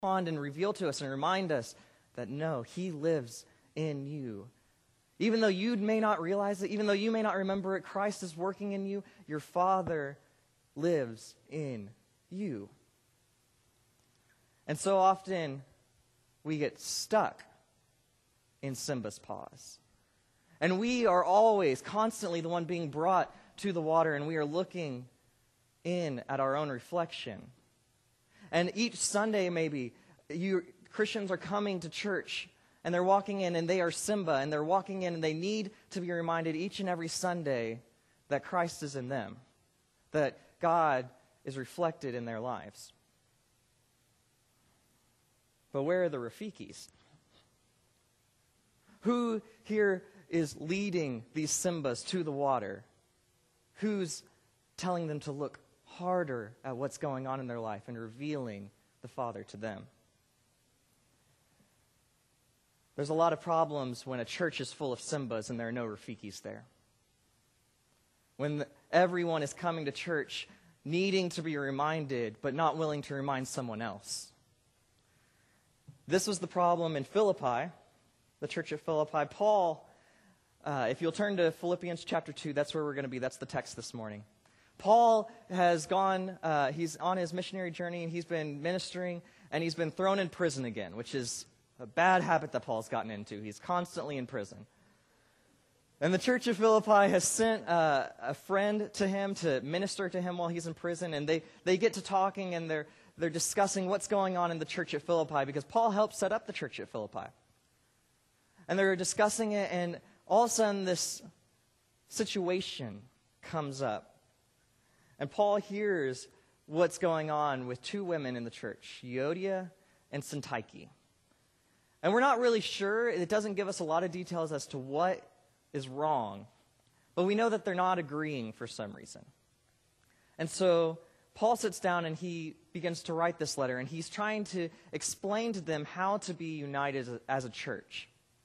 respond and reveal to us and remind us that no, he lives in you. Even though you may not realize it, even though you may not remember it, Christ is working in you. Your Father lives in you. And so often we get stuck in Simba's paws. And we are always, constantly the one being brought to the water, and we are looking in at our own reflection. And each Sunday, maybe, Christians are coming to church, and they're walking in, and they are Simba, and they're walking in, and they need to be reminded each and every Sunday that Christ is in them, that God is reflected in their lives. But where are the Rafikis? Who here is leading these Simbas to the water? Who's telling them to look harder at what's going on in their life and revealing the Father to them? There's a lot of problems when a church is full of Simbas and there are no Rafikis there. When everyone is coming to church needing to be reminded but not willing to remind someone else. This was the problem in Philippi, the church at Philippi. Paul, if you'll turn to Philippians chapter 2, that's where we're going to be. That's the text this morning. Paul has gone, he's on his missionary journey, and he's been ministering, and he's been thrown in prison again, which is a bad habit that Paul's gotten into. He's constantly in prison. And the church of Philippi has sent a friend to him to minister to him while he's in prison, and they get to talking, and they're discussing what's going on in the church at Philippi, because Paul helped set up the church at Philippi. And they're discussing it, and all of a sudden this situation comes up. And Paul hears what's going on with two women in the church, Euodia and Syntyche. And we're not really sure. It doesn't give us a lot of details as to what is wrong. But we know that they're not agreeing for some reason. And so Paul sits down and he begins to write this letter. And he's trying to explain to them how to be united as a church.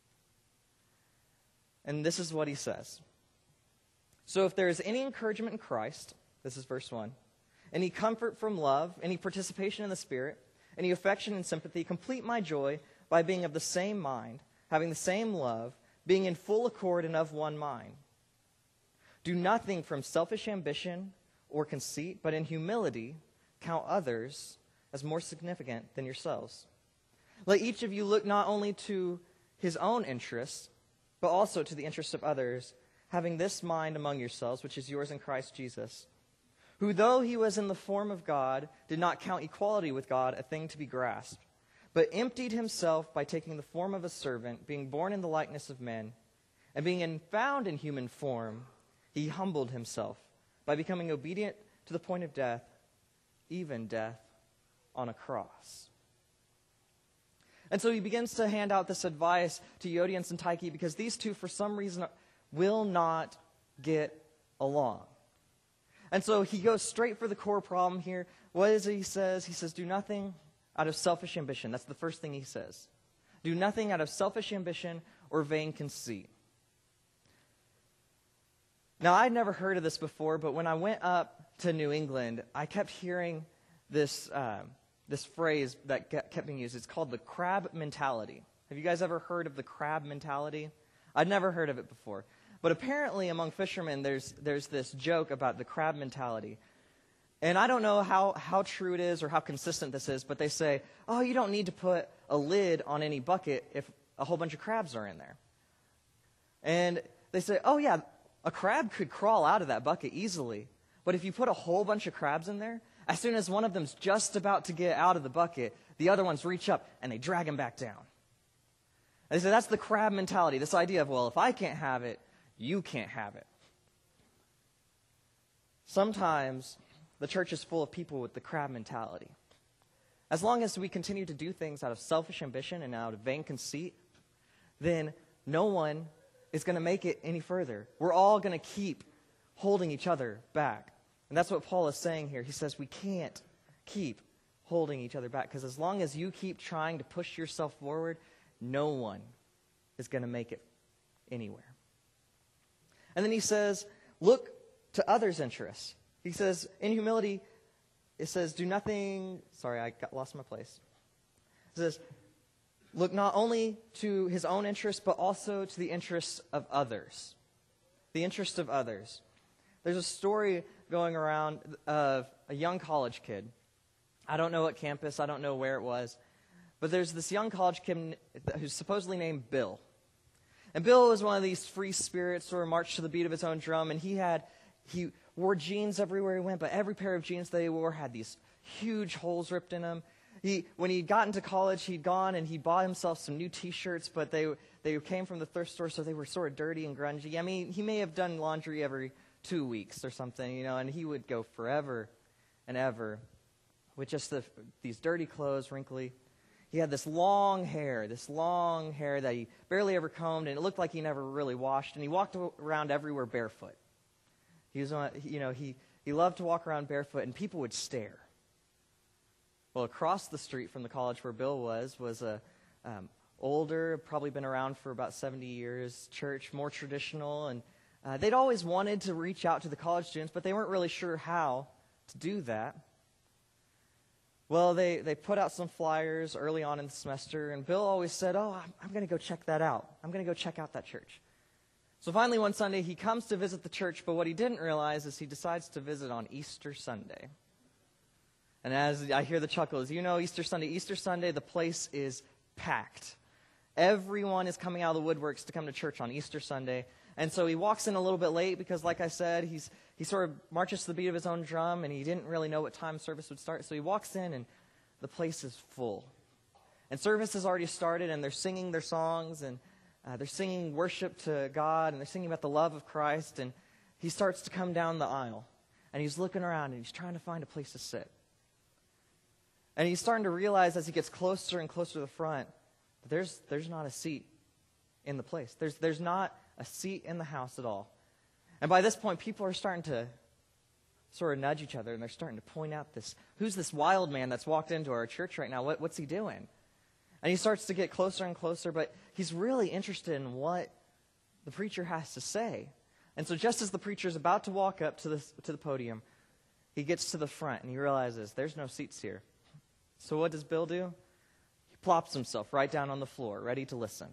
And this is what he says. So if there is any encouragement in Christ, this is verse 1, any comfort from love, any participation in the Spirit, any affection and sympathy, complete my joy by being of the same mind, having the same love, being in full accord and of one mind. Do nothing from selfish ambition or conceit, but in humility count others as more significant than yourselves. Let each of you look not only to his own interests, but also to the interests of others, having this mind among yourselves, which is yours in Christ Jesus, who though he was in the form of God, did not count equality with God a thing to be grasped, but emptied himself by taking the form of a servant, being born in the likeness of men, and being found in human form, he humbled himself by becoming obedient to the point of death, even death on a cross. And so he begins to hand out this advice to Euodia and Syntyche because these two, for some reason, will not get along. And so he goes straight for the core problem here. What is it he says? He says, do nothing out of selfish ambition. That's the first thing he says. Do nothing out of selfish ambition or vain conceit. Now, I'd never heard of this before, but when I went up to New England, I kept hearing this phrase that kept being used. It's called the crab mentality. Have you guys ever heard of the crab mentality? I'd never heard of it before. But apparently among fishermen, there's this joke about the crab mentality. And I don't know how true it is or how consistent this is, but they say, oh, you don't need to put a lid on any bucket if a whole bunch of crabs are in there. And they say, oh, yeah, a crab could crawl out of that bucket easily. But if you put a whole bunch of crabs in there, as soon as one of them's just about to get out of the bucket, the other ones reach up and they drag him back down. And they say that's the crab mentality, this idea of, well, if I can't have it, you can't have it. Sometimes the church is full of people with the crab mentality. As long as we continue to do things out of selfish ambition and out of vain conceit, then no one is going to make it any further. We're all going to keep holding each other back. And that's what Paul is saying here. He says we can't keep holding each other back because as long as you keep trying to push yourself forward, no one is going to make it anywhere. And then he says, look to others' interests. He says, in humility, it says, do nothing, lost my place. It says, look not only to his own interests, but also to the interests of others. The interests of others. There's a story going around of a young college kid. I don't know what campus, I don't know where it was, but there's this young college kid who's supposedly named Bill. And Bill was one of these free spirits, sort of marched to the beat of his own drum, and he wore jeans everywhere he went, but every pair of jeans that he wore had these huge holes ripped in them. When he got into college, he'd gone and he bought himself some new T-shirts, but they came from the thrift store, so they were sort of dirty and grungy. I mean, he may have done laundry every 2 weeks or something, and he would go forever and ever with just these dirty clothes, wrinkly. He had this long hair that he barely ever combed, and it looked like he never really washed, and he walked around everywhere barefoot. He loved to walk around barefoot, and people would stare. Well, across the street from the college where Bill was a older, probably been around for about 70 years, church, more traditional, and they'd always wanted to reach out to the college students, but they weren't really sure how to do that. Well, they put out some flyers early on in the semester, and Bill always said, I'm going to go check that out. I'm going to go check out that church. So finally one Sunday he comes to visit the church, but what he didn't realize is he decides to visit on Easter Sunday. And as I hear the chuckles, Easter Sunday, the place is packed. Everyone is coming out of the woodworks to come to church on Easter Sunday. And so he walks in a little bit late because, like I said, he sort of marches to the beat of his own drum, and he didn't really know what time service would start. So he walks in, and the place is full. And service has already started, and they're singing their songs, and they're singing worship to God, and they're singing about the love of Christ. And he starts to come down the aisle, and he's looking around, and he's trying to find a place to sit. And he's starting to realize as he gets closer and closer to the front that there's not a seat in the place. There's not a seat in the house at all. And by this point, people are starting to sort of nudge each other, and they're starting to point out who's this wild man that's walked into our church right now? What's he doing? And he starts to get closer and closer, but he's really interested in what the preacher has to say. And so just as the preacher's about to walk up to the podium, he gets to the front, and he realizes there's no seats here. So what does Bill do? He plops himself right down on the floor, ready to listen.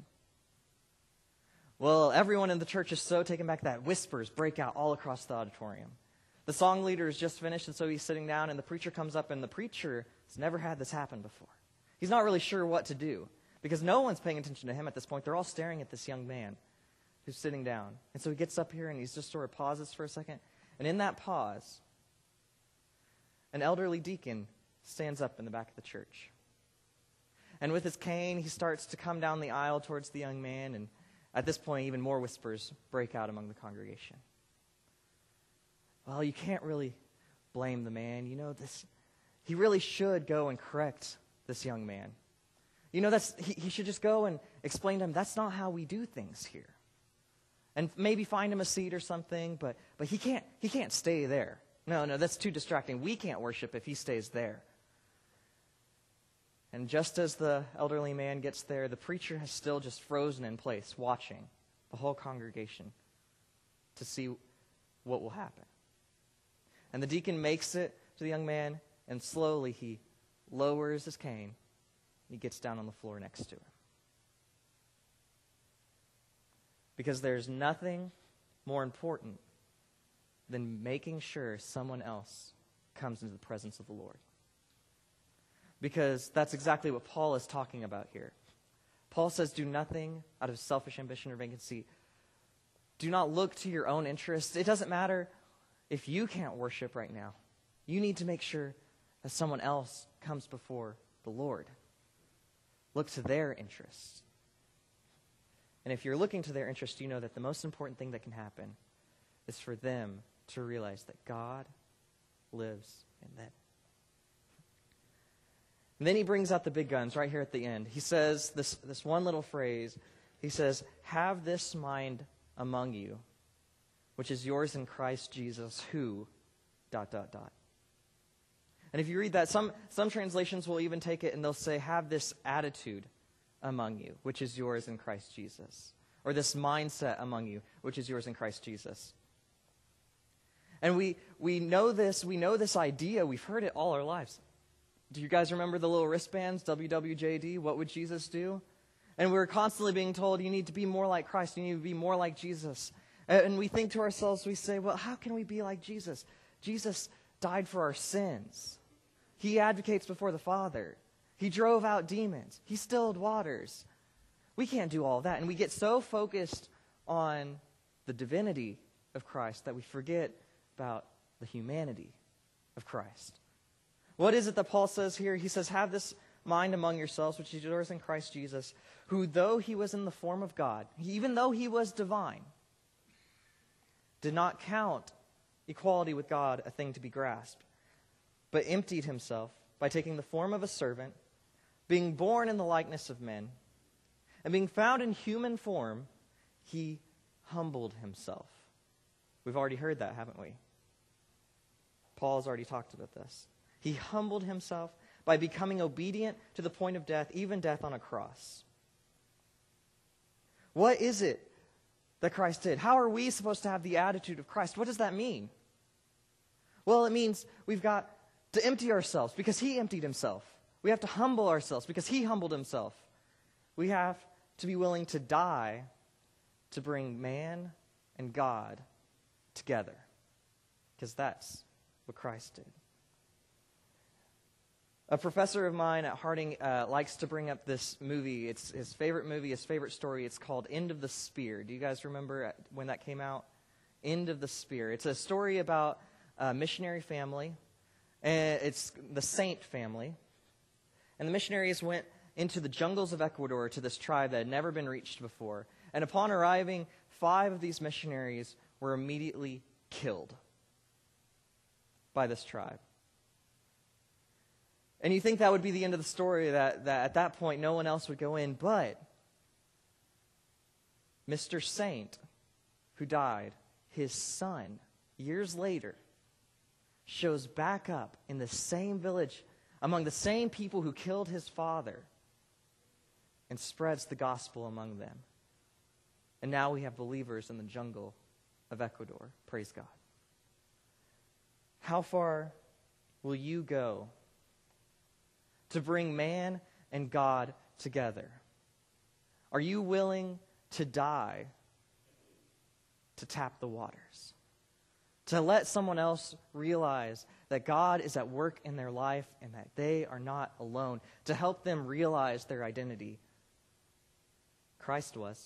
Well, everyone in the church is so taken back that whispers break out all across the auditorium. The song leader is just finished, and so he's sitting down, and the preacher comes up, and the preacher has never had this happen before. He's not really sure what to do, because no one's paying attention to him at this point. They're all staring at this young man who's sitting down. And so he gets up here, and he just sort of pauses for a second. And in that pause, an elderly deacon stands up in the back of the church. And with his cane, he starts to come down the aisle towards the young man, and at this point, even more whispers break out among the congregation. Well, you can't really blame the man. He really should go and correct this young man. He should just go and explain to him, that's not how we do things here. And maybe find him a seat or something, but he can't stay there. No, that's too distracting. We can't worship if he stays there. And just as the elderly man gets there, the preacher has still just frozen in place, watching the whole congregation to see what will happen. And the deacon makes it to the young man, and slowly he lowers his cane. He gets down on the floor next to him. Because there's nothing more important than making sure someone else comes into the presence of the Lord. Because that's exactly what Paul is talking about here. Paul says, do nothing out of selfish ambition or vacancy. Do not look to your own interests. It doesn't matter if you can't worship right now. You need to make sure that someone else comes before the Lord. Look to their interests. And if you're looking to their interests, you know that the most important thing that can happen is for them to realize that God lives in them. And then he brings out the big guns right here at the end. He says this one little phrase. He says, have this mind among you, which is yours in Christ Jesus, who, ... And if you read that, some translations will even take it and they'll say, have this attitude among you, which is yours in Christ Jesus. Or this mindset among you, which is yours in Christ Jesus. And we know this idea, we've heard it all our lives. Do you guys remember the little wristbands, WWJD? What would Jesus do? And we're constantly being told, you need to be more like Christ. You need to be more like Jesus. And we think to ourselves, we say, well, how can we be like Jesus? Jesus died for our sins. He advocates before the Father. He drove out demons. He stilled waters. We can't do all that. And we get so focused on the divinity of Christ that we forget about the humanity of Christ. What is it that Paul says here? He says, have this mind among yourselves, which is yours in Christ Jesus, who though he was in the form of God, even though he was divine, did not count equality with God a thing to be grasped, but emptied himself by taking the form of a servant, being born in the likeness of men, and being found in human form, he humbled himself. We've already heard that, haven't we? Paul's already talked about this. He humbled himself by becoming obedient to the point of death, even death on a cross. What is it that Christ did? How are we supposed to have the attitude of Christ? What does that mean? Well, it means we've got to empty ourselves because he emptied himself. We have to humble ourselves because he humbled himself. We have to be willing to die to bring man and God together, because that's what Christ did. A professor of mine at Harding likes to bring up this movie. It's his favorite movie, his favorite story. It's called End of the Spear. Do you guys remember when that came out? End of the Spear. It's a story about a missionary family. And it's the Saint family. And the missionaries went into the jungles of Ecuador to this tribe that had never been reached before. And upon arriving, 5 of these missionaries were immediately killed by this tribe. And you think that would be the end of the story, that at that point no one else would go in. But Mr. Saint, who died, his son, years later, shows back up in the same village among the same people who killed his father and spreads the gospel among them. And now we have believers in the jungle of Ecuador. Praise God. How far will you go to bring man and God together? Are you willing to die to tap the waters? To let someone else realize that God is at work in their life and that they are not alone. To help them realize their identity. Christ was.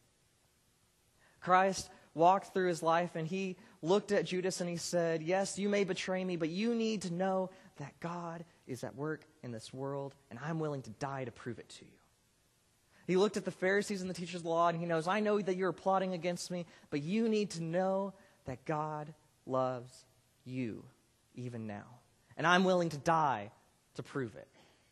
Christ walked through his life and he looked at Judas and he said, yes, you may betray me, but you need to know that God is at work in this world and I'm willing to die to prove it to you. He looked at the Pharisees and the teachers of the law and he knows, I know that you're plotting against me, but you need to know that God loves you even now. And I'm willing to die to prove it.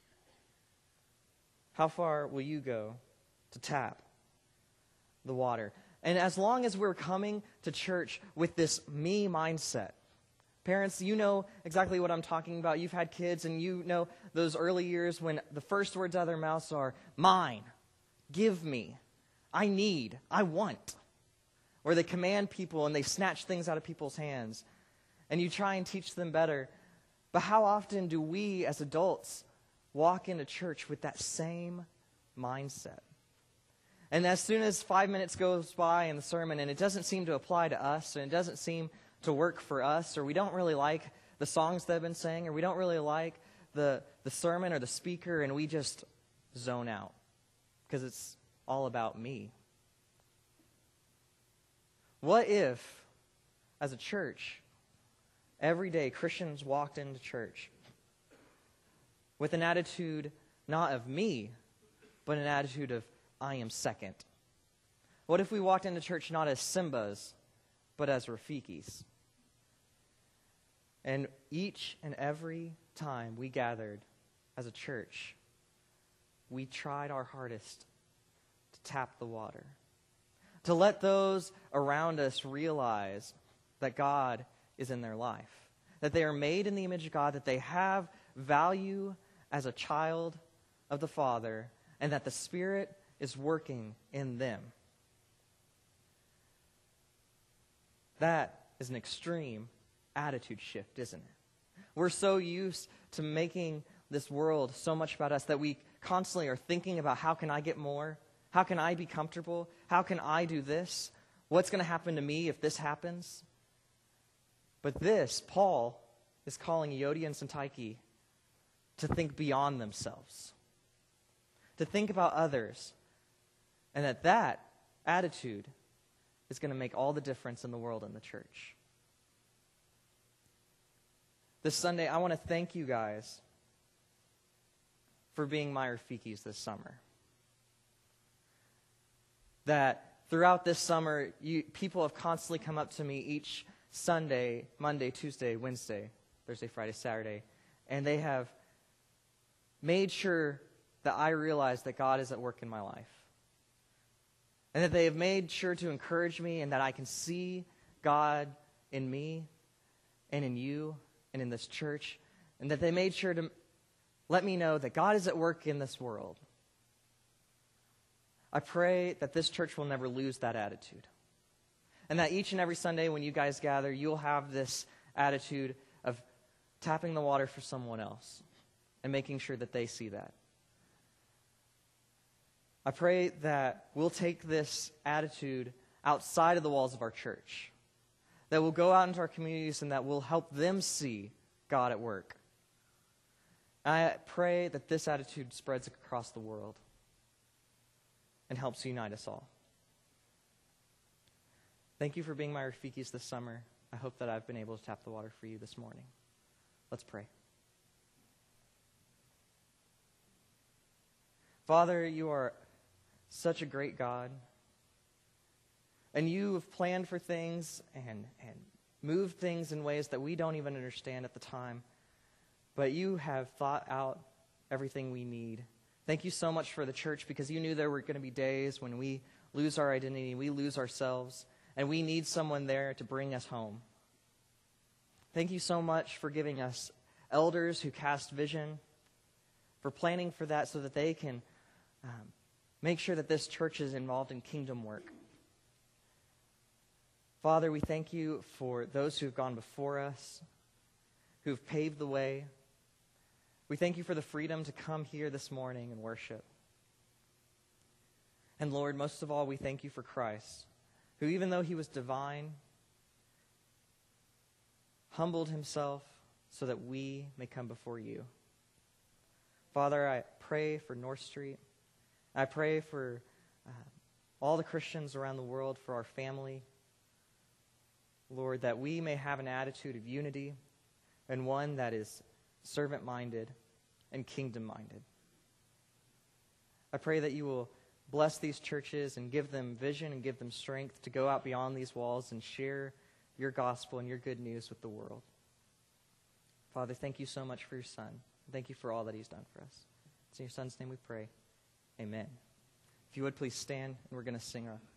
How far will you go to tap the water? And as long as we're coming to church with this me mindset, parents, you know exactly what I'm talking about. You've had kids and you know those early years when the first words out of their mouths are, mine, give me, I need, I want. Or they command people and they snatch things out of people's hands. And you try and teach them better. But how often do we as adults walk into church with that same mindset? And as soon as 5 minutes goes by in the sermon and it doesn't seem to apply to us and it doesn't seem to work for us, or we don't really like the songs that have been sang, or we don't really like the sermon or the speaker, and we just zone out because it's all about me. What if, as a church, every day Christians walked into church with an attitude not of me, but an attitude of I am second? What if we walked into church not as Simbas, but as Rafikis? And each and every time we gathered as a church, we tried our hardest to tap the water, to let those around us realize that God is in their life, that they are made in the image of God, that they have value as a child of the Father, and that the Spirit is working in them. That is an extreme attitude shift, isn't it? We're so used to making this world so much about us that we constantly are thinking about how can I get more? How can I be comfortable? How can I do this? What's going to happen to me if this happens? But this, Paul is calling Euodia and Syntyche to think beyond themselves, to think about others, and that attitude is going to make all the difference in the world and the church. This Sunday, I want to thank you guys for being my Rafikis this summer. That throughout this summer, people have constantly come up to me each Sunday, Monday, Tuesday, Wednesday, Thursday, Friday, Saturday, and they have made sure that I realize that God is at work in my life. And that they have made sure to encourage me and that I can see God in me and in you and in this church. And that they made sure to let me know that God is at work in this world. I pray that this church will never lose that attitude. And that each and every Sunday when you guys gather, you'll have this attitude of tapping the water for someone else and making sure that they see that. I pray that we'll take this attitude outside of the walls of our church, that we'll go out into our communities and that we'll help them see God at work. I pray that this attitude spreads across the world and helps unite us all. Thank you for being my Rafikis this summer. I hope that I've been able to tap the water for you this morning. Let's pray. Father, you are such a great God. And you have planned for things and moved things in ways that we don't even understand at the time. But you have thought out everything we need. Thank you so much for the church, because you knew there were going to be days when we lose our identity, we lose ourselves, and we need someone there to bring us home. Thank you so much for giving us elders who cast vision, for planning for that so that they can make sure that this church is involved in kingdom work. Father, we thank you for those who have gone before us, who have paved the way. We thank you for the freedom to come here this morning and worship. And Lord, most of all, we thank you for Christ, who even though he was divine, humbled himself so that we may come before you. Father, I pray for North Street. I pray for all the Christians around the world, for our family. Lord, that we may have an attitude of unity and one that is servant-minded and kingdom-minded. I pray that you will bless these churches and give them vision and give them strength to go out beyond these walls and share your gospel and your good news with the world. Father, thank you so much for your Son. Thank you for all that he's done for us. It's in your Son's name we pray. Amen. If you would please stand, and we're going to sing